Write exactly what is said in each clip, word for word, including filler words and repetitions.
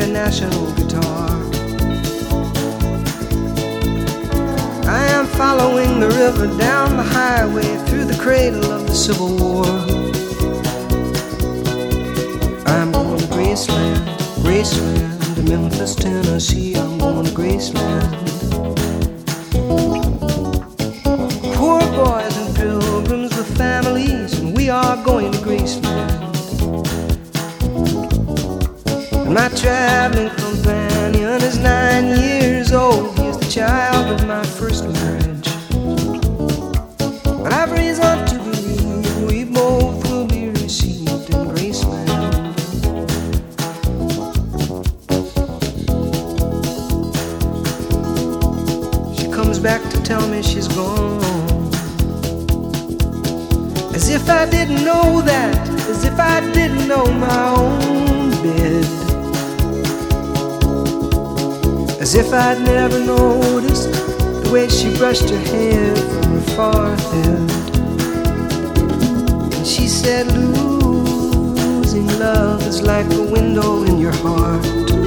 national guitar. I am following the river down the highway through the cradle of the Civil War. I'm going to Graceland, Graceland, to Memphis, Tennessee. I'm going to Graceland. Poor boys and pilgrims with families, and we are going to Graceland. And my traveling companion is nine years old. He is the child of my first marriage. But I've reason to believe we both will be received in Graceland. She comes back to tell me she's gone, as if I didn't know that, as if I didn't know my own bed, as if I'd never noticed the way she brushed her hair from her forehead. And she said, losing love is like a window in your heart.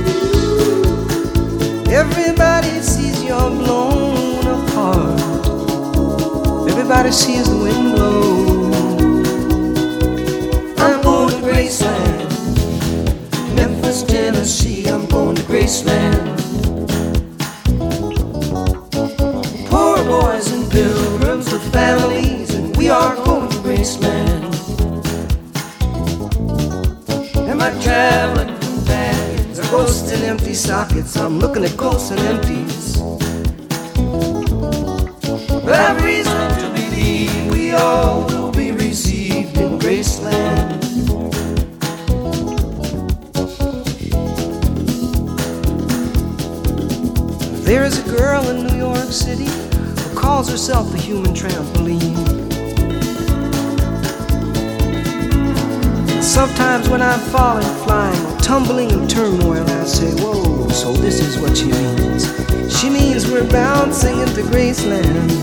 Everybody sees you're blown apart. Everybody sees the wind blow. I'm going to Graceland, Memphis, Tennessee. I'm going to Graceland. Poor boys and pilgrims with families, and we are going to Graceland. And my traveling companions are ghosts and empty sockets. I'm looking at ghosts and empties. But I've reason to believe we all will be received in Graceland. There is a girl in New York City who calls herself the human trampoline. Sometimes when I'm falling, flying, or tumbling in turmoil, I say, whoa, so this is what she means. She means we're bouncing into Graceland.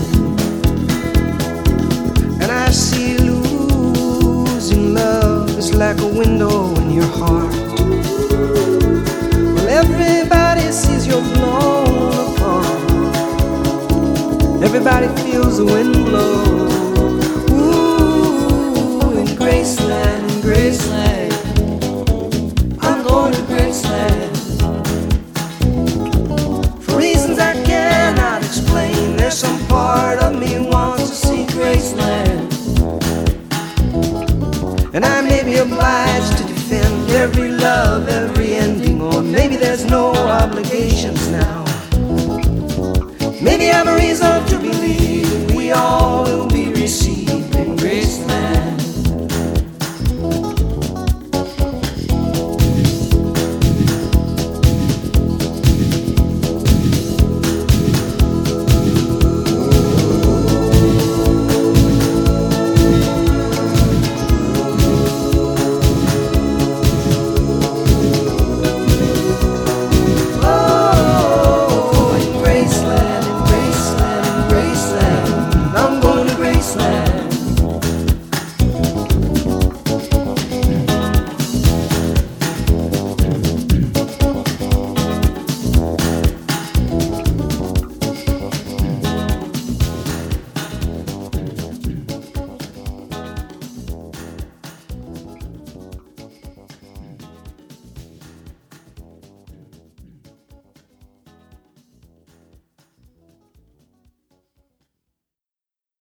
And I see losing love is like a window in your heart. Well, everybody sees you're blown apart. Everybody feels the wind blow. Ooh, in Graceland, in Graceland, I'm going to Graceland. For reasons I cannot explain, there's some part of me wants to see Graceland. And I may be obliged to defend every love, every ending, or maybe there's no obligations now. Maybe I'm a reason to believe we all